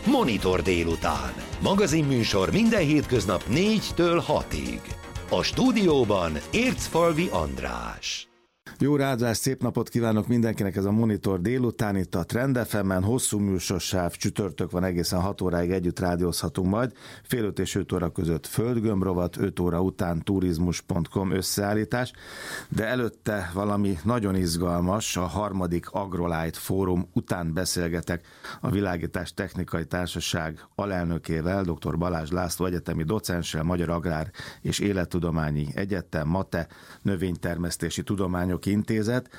Monitor délután. Magazinműsor minden hétköznap 4-től 6-ig. A stúdióban Ércfalvi András. Jó ráadás, szép napot kívánok mindenkinek, ez a Monitor délután, itt a Trend FM-en, hosszú műsorsáv, csütörtök van, egészen 6 óráig együtt rádiózhatunk majd, fél 5 és 5 óra között földgömbrovat, 5 óra után turizmus.com összeállítás, de előtte valami nagyon izgalmas, a harmadik AgroLight Fórum után beszélgetek a Világítás Technikai Társaság alelnökével, dr. Balázs László egyetemi docenssel, Magyar Agrár és Élettudományi Egyetem, MATE, Növénytermesztési Tudományok Intézet,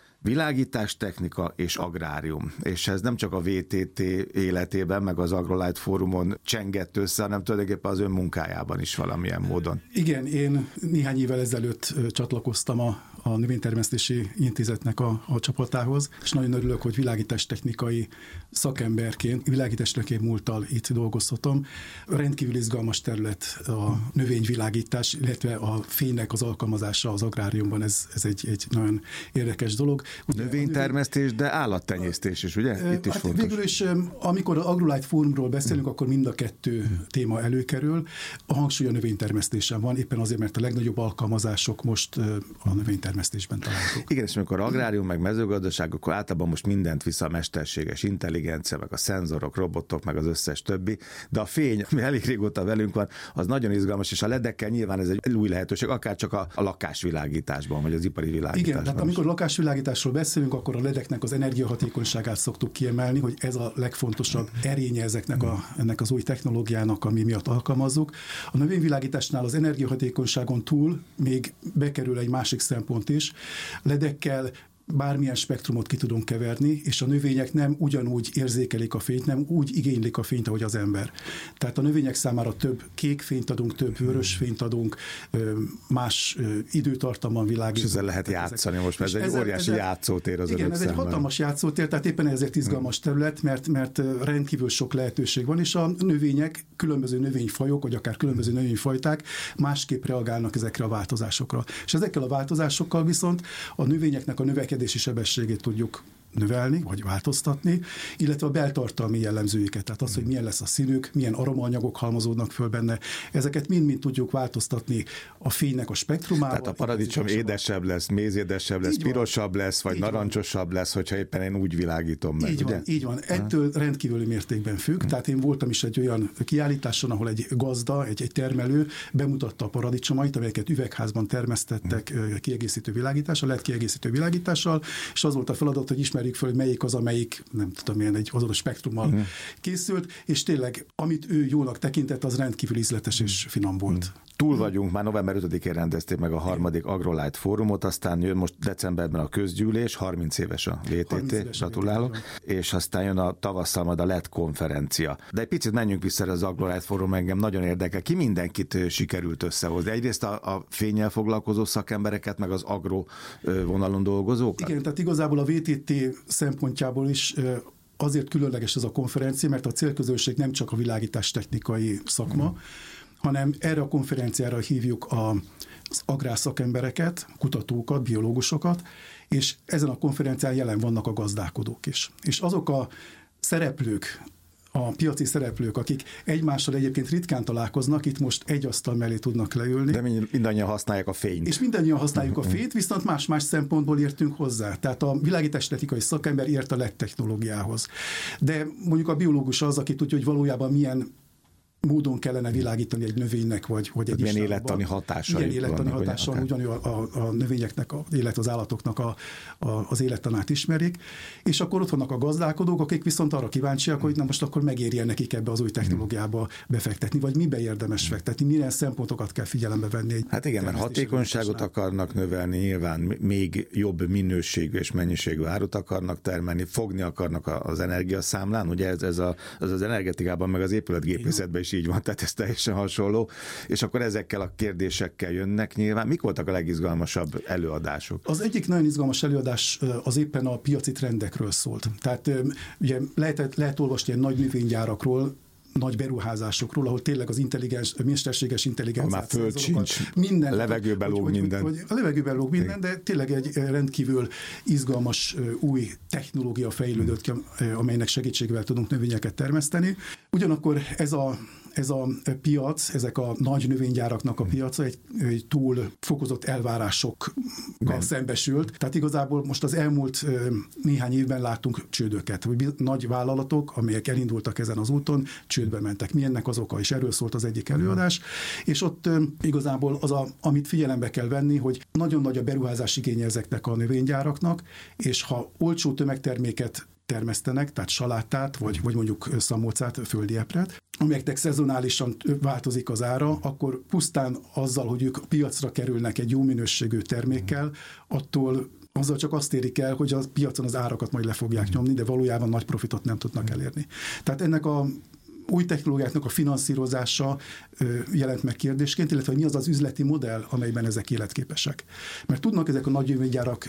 világítástechnika és agrárium. És ez nem csak a VTT életében, meg az AgroLight Fórumon csengett össze, hanem tulajdonképpen az ön munkájában is valamilyen módon. Igen, én néhány évvel ezelőtt csatlakoztam a Növénytermesztési Intézetnek a csapatához, és nagyon örülök, hogy világítástechnikai szakemberként, világítástechnikai múlttal itt dolgozhatom. Rendkívül izgalmas terület a növényvilágítás, illetve a fénynek az alkalmazása az agráriumban, ez egy nagyon érdekes dolog. Növénytermesztés, de állattenyésztés is, ugye? Itt is fontos. Végül is, amikor az AgroLight Fórumról beszélünk, akkor mind a kettő téma előkerül. A hangsúly a növénytermesztésen van, éppen azért, mert a legnagyobb alkalmazások most a növénytermesztésben találhatók. Igen, és amikor agrárium, meg mezőgazdaság, akkor általában most mindent vissza a mesterséges intelligencia, meg a szenzorok, robotok, meg az összes többi, de a fény, ami elég régóta velünk van, az nagyon izgalmas, és a ledekkel nyilván ez egy új lehetőség, akár csak a lakásvilágításban, vagy az ipari világításban. Igen, tehát amikor lakásvilágításról beszélünk, akkor a ledeknek az energiahatékonyságát szoktuk kiemelni, hogy ez a legfontosabb erénye ennek az új technológiának, ami miatt alkalmazzuk. A növényvilágításnál az energiahatékonyságon túl még bekerül egy másik szempont is. Ledekkel bármilyen spektrumot ki tudunk keverni, és a növények nem ugyanúgy érzékelik a fényt, nem úgy igénylik a fényt, ahogy az ember. Tehát a növények számára több kék fényt adunk, több vörös fényt adunk, más időtartamban világítunk. És ezzel lehet játszani most, mert ez egy óriási játszótér az igen, ez egy hatalmas játszótér, tehát éppen ezért izgalmas terület, mert rendkívül sok lehetőség van, és a növények, különböző növényfajok, vagy akár különböző növényfajták másképp reagálnak ezekre a változásokra. És ezekkel a változásokkal viszont a növényeknek a növekedési sebességét tudjuk növelni, vagy változtatni, illetve a beltartalmi jellemzőiket, tehát az, hogy milyen lesz a színük, milyen aromaanyagok halmozódnak föl benne, ezeket mind-mind tudjuk változtatni a fénynek a spektrumával. Tehát a paradicsom édesebb lesz, mézédesebb lesz, pirosabb lesz, vagy narancsosabb lesz, hogyha éppen én úgy világítom meg. Így van. Ettől rendkívüli mértékben függ, tehát én voltam is egy olyan kiállításon, ahol egy gazda, egy termelő bemutatta a paradicsomait, amelyeket üvegházban termesztettek kiegészítő világítással, LED kiegészítő világítással, és az volt a feladat, hogy ismerjük föl, hogy melyik az, amelyik, nem tudom, milyen egy azonos spektrummal készült, és tényleg, amit ő jónak tekintett, az rendkívül ízletes és finom volt. Túl vagyunk, már november 5-én rendezték meg a harmadik AgroLight Fórumot, aztán jön most decemberben a közgyűlés, 30 éves a VTT, gratulálok, és aztán jön a tavasszal majd a LED konferencia. De egy picit menjünk vissza az AgroLight Fórum, engem nagyon érdekel. Ki mindenkit sikerült összehozni? Egyrészt a fénnyel foglalkozó szakembereket, meg az agro vonalon dolgozókat? Igen, tehát igazából a VTT szempontjából is azért különleges ez a konferencia, mert a célközönség nem csak a világítástechnikai szakma, hanem erre a konferenciára hívjuk az agrárszakembereket, kutatókat, biológusokat, és ezen a konferencián jelen vannak a gazdálkodók is. És azok a szereplők, a piaci szereplők, akik egymással egyébként ritkán találkoznak, itt most egy asztal mellé tudnak leülni. De mindannyian használják a fényt. És mindannyian használjuk a fényt, viszont más-más szempontból értünk hozzá. Tehát a világítástechnikai szakember ért a LED technológiához. De mondjuk a biológus az, aki tudja, hogy valójában milyen módon kellene világítani egy növénynek, vagy egy milyen élettani hatással. Milyen élettani hatással, ugyanúgy a növényeknek, illetve az állatoknak az élettanát ismerik. És akkor ott vannak a gazdálkodók, akik viszont arra kíváncsiak, hogy na most akkor megérjen nekik ebbe az új technológiába befektetni, vagy mibe érdemes fektetni, milyen szempontokat kell figyelembe venni. Hát igen, mert hatékonyságot akarnak növelni, nyilván még jobb minőségű és mennyiségű árut akarnak termelni, fogni akarnak az energiaszámlán, ugye ez az energetikában, meg az épületgépészetben is így van, tehát ez teljesen hasonló, és akkor ezekkel a kérdésekkel jönnek nyilván. Mik voltak a legizgalmasabb előadások? Az egyik nagyon izgalmas előadás az éppen a piaci trendekről szólt. Tehát ugye lehet olvasni ilyen nagy növénygyárakról, nagy beruházásokról, ahol tényleg az mesterséges intelligencia. Már föld sincs, minden, levegőben lóg minden. A levegőben lóg minden, de tényleg egy rendkívül izgalmas új technológia fejlődött ki, amelynek segítségével tudunk növényeket termeszteni. Ugyanakkor ez a piac, ezek a nagy növénygyáraknak a piaca egy túl fokozott elvárásokkal szembesült. Tehát igazából most az elmúlt néhány évben láttunk csődöket. Nagy vállalatok, amelyek elindultak ezen az úton, csődbe mentek. Mi ennek az oka? És erről szólt az egyik előadás. És ott igazából amit figyelembe kell venni, hogy nagyon nagy a beruházás igénye ezeknek a növénygyáraknak, és ha olcsó tömegterméket termesztenek, tehát salátát, vagy mondjuk szamócát, földi epret, amelyeknek szezonálisan változik az ára, akkor pusztán azzal, hogy ők piacra kerülnek egy jó minőségű termékkel, azzal csak azt érik el, hogy a piacon az árakat majd le fogják nyomni, de valójában nagy profitot nem tudnak elérni. Tehát ennek a új technológiáknak a finanszírozása jelent meg kérdésként, illetve mi az az üzleti modell, amelyben ezek életképesek. Mert tudnak ezek a nagy növénygyárak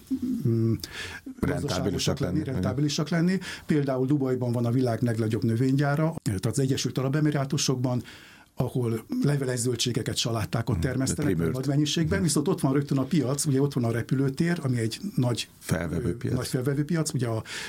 rentábilisak lenni. Például Dubajban van a világ legnagyobb növénygyára, tehát az Egyesült Arab Emirátusokban, ahol leveles zöldségeket, salátákat termesztenek nagy mennyiségben, viszont ott van rögtön a piac, ugye ott van a repülőtér, ami egy nagy felvevő piac, ugye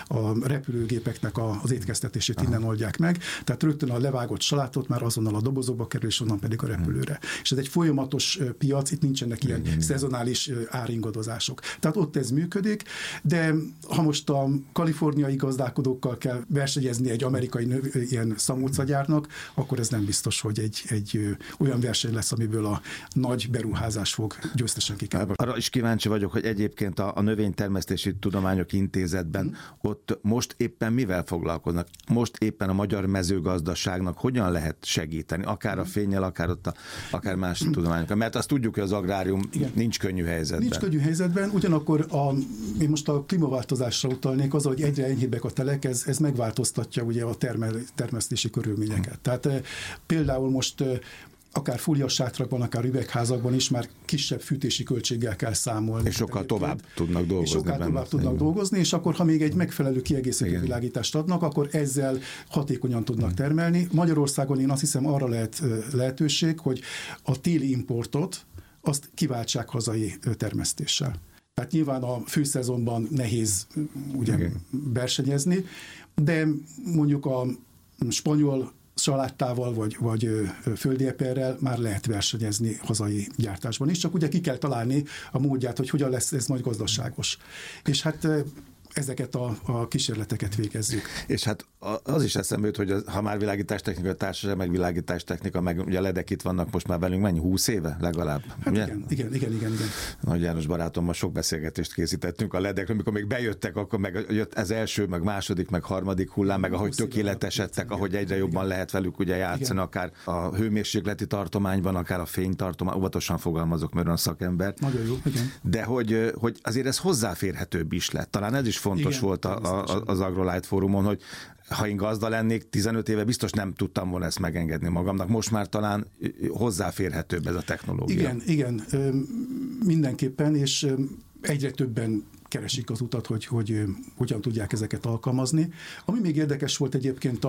a repülőgépeknek az étkeztetését innen oldják meg, tehát rögtön a levágott salátot már azonnal a dobozokba kerül, és onnan pedig a repülőre. És ez egy folyamatos piac, itt nincsenek ilyen szezonális áringadozások. Tehát ott ez működik, de ha most a kaliforniai gazdálkodókkal kell versenyezni egy amerikai ilyen szamócagyárnak, akkor ez nem biztos, hogy egy olyan verseny lesz, amiből a nagy beruházás fog győztesen kikelni. Arra is kíváncsi vagyok, hogy egyébként a Növénytermesztési Tudományok Intézetben ott most éppen mivel foglalkoznak? Most éppen a magyar mezőgazdaságnak hogyan lehet segíteni? Akár a fénnyel, akár más tudományokkal. Mert azt tudjuk, hogy az agrárium nincs könnyű helyzetben. Nincs könnyű helyzetben, ugyanakkor én most a klímaváltozásra utalnék, az, hogy egyre enyhébbek a telek, ez megváltoztatja ugye a termesztési körülményeket. Tehát például most akár fóliasátrakban, akár üvegházakban is már kisebb fűtési költséggel kell számolni. És sokkal tovább tudnak dolgozni. És akkor, ha még egy megfelelő kiegészítő világítást adnak, akkor ezzel hatékonyan tudnak termelni. Magyarországon én azt hiszem arra lehet lehetőség, hogy a téli importot azt kiváltsák hazai termesztéssel. Tehát nyilván a főszezonban nehéz ugye versenyezni, de mondjuk a spanyol salátával vagy földi eperrel már lehet versenyezni hazai gyártásban is, csak ugye ki kell találni a módját, hogy hogyan lesz ez majd gazdaságos. És hát ezeket a kísérleteket végezzük. És hát az is eszembe jut, hogy ha már világítástechnika társaság, meg világítástechnika, meg ugye a ledek itt vannak most már velünk, mennyi? 20 éve legalább? Hát igen. Nagy János barátommal sok beszélgetést készítettünk a ledekről, amikor még bejöttek, akkor meg jött az első, meg második, meg harmadik hullám, meg ahogy tökéletesedtek, ahogy egyre jobban lehet velük ugye játszani, akár a hőmérsékleti tartományban, akár a fénytartományban, óvatosan fogalmazok, mert olyan szakember. Nagyon jó, igen. De hogy azért ez hozzáférhetőbb is lett. Talán ez is fontos volt az AgroLight fórumon, hogy ha én gazda lennék, 15 éve biztos nem tudtam volna ezt megengedni magamnak. Most már talán hozzáférhetőbb ez a technológia. Igen, mindenképpen, és egyre többen keresik az utat, hogy hogyan tudják ezeket alkalmazni. Ami még érdekes volt egyébként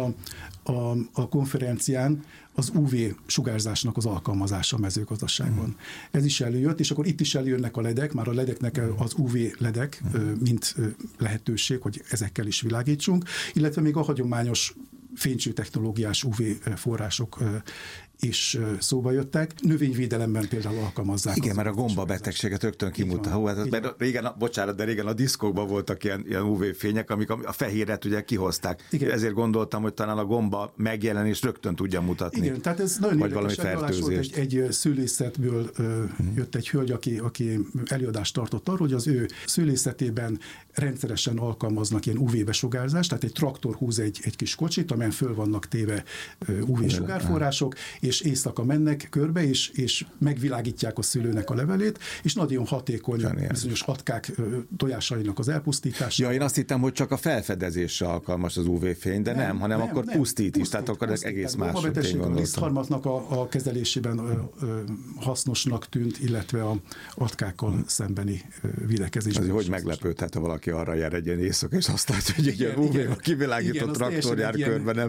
a konferencián, az UV sugárzásnak az alkalmazása a mezőgazdaságban. Ez is előjött, és akkor itt is előjönnek a ledek, már a ledeknek az UV ledek, mint lehetőség, hogy ezekkel is világítsunk, illetve még a hagyományos fénycső-technológiás UV források is szóba jöttek. Növényvédelemben például alkalmazzák. Igen, mert a gombabetegséget rögtön kimutat. Régen a diszkókban voltak ilyen UV-fények, amik a fehéret ugye kihozták. Igen. Ezért gondoltam, hogy talán a gomba megjelenés rögtön tudja mutatni. Igen, tehát ez nagyon érdekes volt. Egy szőlészetből jött egy hölgy, aki előadást tartott arról, hogy az ő szőlészetében rendszeresen alkalmaznak ilyen UV-besugárzást, tehát egy traktor húz egy kis kocsit, amelyen föl vannak téve UV-sugárforrások, és éjszaka mennek körbe, és megvilágítják a szülőnek a levelét, és nagyon hatékony bizonyos atkák tojásainak az elpusztítása. Ja, én azt hittem, hogy csak a felfedezésre alkalmas az UV-fény, de nem, hanem akkor pusztít is, tehát akkor ez egész más. A betegség a lisztharmatnak a kezelésében hasznosnak tűnt, a atkákkal szembeni védekezésben. Az, hogy meglepődhet, ha valaki arra jár egy ilyen éjszaka, és azt látja, hogy egy ilyen UV-val kivilágított traktor jár körbe, hanem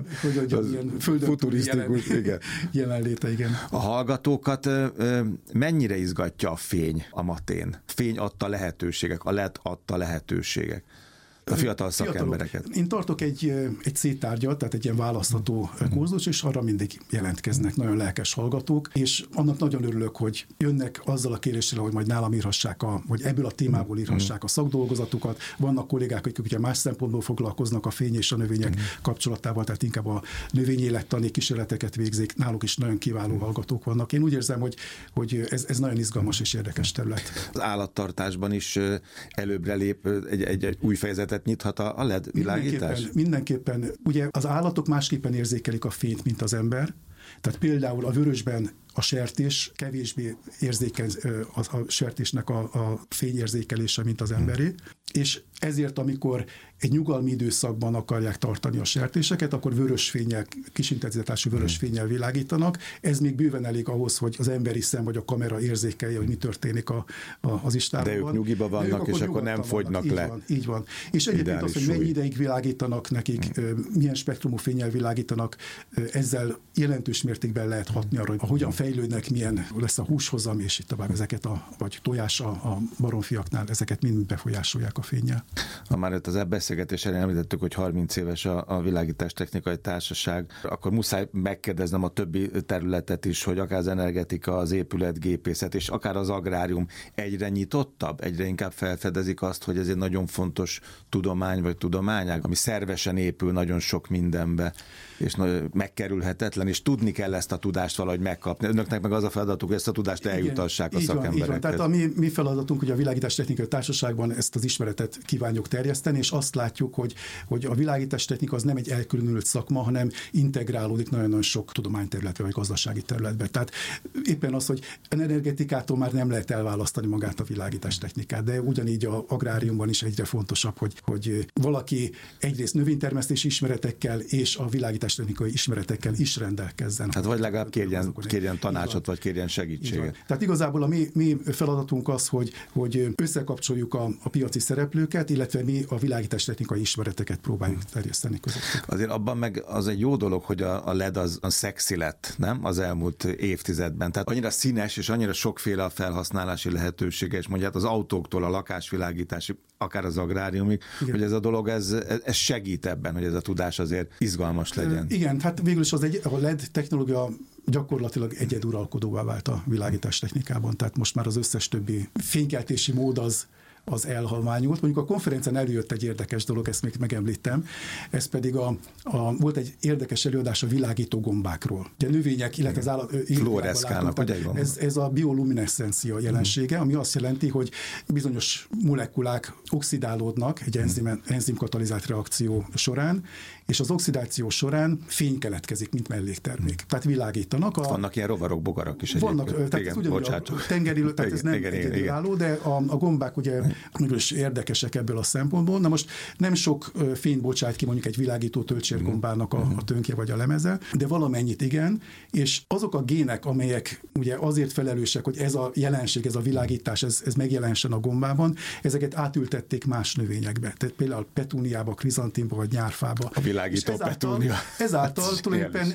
futurisztikus. Jelenléte, igen. A hallgatókat mennyire izgatja a fény a Matén? Fény adta lehetőségek, a LED adta lehetőségek. A fiatal szakembereket. Én tartok egy C-tárgyat, tehát egy ilyen választható kurzus, és arra mindig jelentkeznek nagyon lelkes hallgatók, és annak nagyon örülök, hogy jönnek azzal a kéréssel, hogy majd nálam írhassák, vagy ebből a témából írhassák a szakdolgozatukat. Vannak kollégák, akik ugye más szempontból foglalkoznak a fény és a növények kapcsolatával, tehát inkább a növényélettani kísérleteket végzik. Náluk is nagyon kiváló hallgatók vannak. Én úgy érzem, hogy ez nagyon izgalmas és érdekes terület. Az állattartásban is előbbre lép egy új fejezetet nyithat a LED világítás? Mindenképpen. Ugye az állatok másképpen érzékelik a fényt, mint az ember. Tehát például a vörösben a sertés kevésbé érzékeny a sertésnek a fényérzékelése, mint az emberé, és ezért, amikor egy nyugalmi időszakban akarják tartani a sertéseket, akkor vörös fénnyel, kis intenzitású vörös fénnyel világítanak. Ez még bőven elég ahhoz, hogy az emberi szem vagy a kamera érzékelje, hogy mi történik az istállóban. De ők nyugiba vannak, és akkor nem fogynak le. Így van. És egyébként az, hogy mennyi ideig világítanak nekik, milyen spektrumú fénnyel világítanak, ezzel jelentős mértékben lehet hatni arra, hogy hogyan fejlődnek, milyen lesz a húshozam, és itt tovább ezeket vagy tojás a baromfiaknál, ezeket mind befolyásolják a fénnyel. Már itt az beszélgetés elején említettük, hogy 30 éves a Világítástechnikai Társaság, akkor muszáj megkérdeznem a többi területet is, hogy akár az energetika, az épületgépészet, és akár az agrárium egyre nyitottabb, egyre inkább felfedezik azt, hogy ez egy nagyon fontos tudomány vagy tudományág, ami szervesen épül nagyon sok mindenbe, és megkerülhetetlen, és tudni kell ezt a tudást valahogy megkapni. Önöknek meg az a feladatuk, hogy ezt a tudást eljutassák a szakemberekhez. Tehát a mi feladatunk, hogy a Világítástechnikai Társaságban ezt az ismeretet kívánjuk terjeszteni, és azt látjuk, hogy a világítástechnika az nem egy elkülönült szakma, hanem integrálódik nagyon-nagyon sok tudományterületbe vagy gazdasági területbe. Tehát éppen az, hogy energetikától már nem lehet elválasztani magát a világítástechnikát, de ugyanígy az agráriumban is egyre fontosabb, hogy valaki egyrészt növénytermesztési ismeretekkel és a világítástechnikai ismeretekkel is rendelkezzen. Hát vagy legalább kérjen tanácsot, vagy kérjen segítséget. Tehát igazából a mi feladatunk az, hogy összekapcsoljuk a piaci szereplőket, illetve mi a világítástechnikai ismereteket próbáljuk terjeszteni közöttük. Azért abban meg az egy jó dolog, hogy a LED az szexi lett, nem? Az elmúlt évtizedben. Tehát annyira színes és annyira sokféle a felhasználási lehetősége, és mondjuk az autóktól a lakásvilágításig, akár az agráriumig, igen, hogy ez a dolog, ez segít ebben, hogy ez a tudás azért izgalmas legyen. Igen, hát végül is a LED technológia gyakorlatilag egyeduralkodóvá vált a világítástechnikában, tehát most már az összes többi fénykeltési mód az elhalványult. Mondjuk a konferencián előjött egy érdekes dolog, ezt még megemlítem, ez pedig volt egy érdekes előadás a világító gombákról. Ugye a növények, illetve az állat... Fluoreszkálnak, ugye? Ez a bioluminescencia jelensége, ami azt jelenti, hogy bizonyos molekulák oxidálódnak egy enzimkatalizált reakció során, és az oxidáció során fény keletkezik, mint melléktermék. Tehát világítanak. Vannak ilyen rovarok, bogarak is egyébként. Vannak, tehát ez ugyanúgy a tengeri, tehát ez nem egyedülálló, de a gombák ugye is érdekesek ebből a szempontból. Na most nem sok fény bocsát ki mondjuk egy világító töltsérgombának a tönkje vagy a lemeze, de valamennyit igen, és azok a gének, amelyek ugye azért felelősek, hogy ez a jelenség, ez a világítás, ez megjelensen a gombában, ezeket átültették más növényekbe. Tehát például petúniába, krizantémba vagy nyárfába. A világító petúnia. Ezáltal tulajdonképpen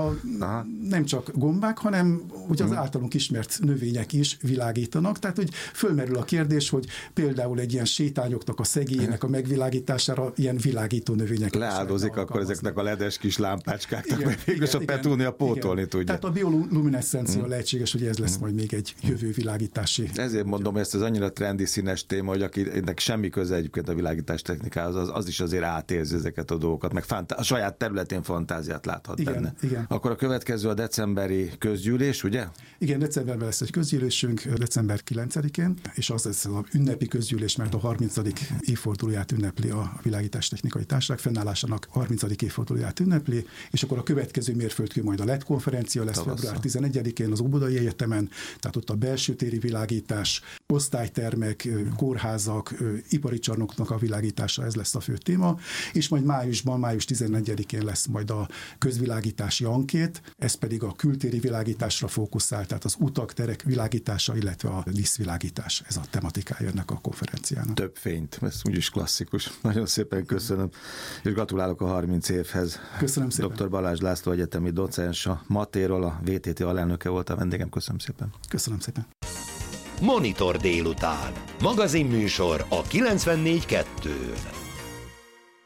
nem csak gombák, hanem ugye az általunk ismert növények is világítanak. Tehát, hogy fölmerül a kérdés, hogy például egy ilyen sétányoknak a szegélyének a megvilágítására ilyen világító növények. Leáldozik akkor ezeknek a ledes kis lámpácskáknak, mert végülis a petúnia pótolni tudja. Tehát a bioluminescencia lehetséges, hogy ez lesz majd még egy jövő világítási. Ezért mondom, hogy ez annyira trendi színes téma, hogy akinek semmi köze egyébként a világítás technikához, az is azért átérzi ezeket a dolgokat, meg a saját területén fantáziát láthat benne. Igen. Akkor a következő a decemberi közgyűlés, ugye? Igen, decemberben lesz egy közgyűlésünk, december 9-én, és az lesz az ünnepi közgyűlés, mert a 30. évfordulóját ünnepli a Világítástechnikai Társaság, fennállásának 30. évfordulóját ünnepli, és akkor a következő mérföldkő majd a LED konferencia lesz február 11-én az Óbudai Egyetemen, tehát ott a belső téri világítás, osztálytermek, kórházak, ipari csarnoknak a világítása, ez lesz a fő téma, és majd május 14-én lesz majd a közvilágítási ankét, ez pedig a kültéri világításra fókuszál, tehát az utak, terek világítása, illetve a díszvilágítás, ez a tematikája ennek a konferenciának. Több fényt, ez úgyis klasszikus. Nagyon szépen köszönöm, és gratulálok a 30 évhez. Köszönöm szépen. Dr. Balázs László egyetemi docens, a Matéról, a VTT alelnöke volt a vendégem. Köszönöm szépen. Köszönöm szépen. Monitor délután. Magazinműsor a 94.2-n.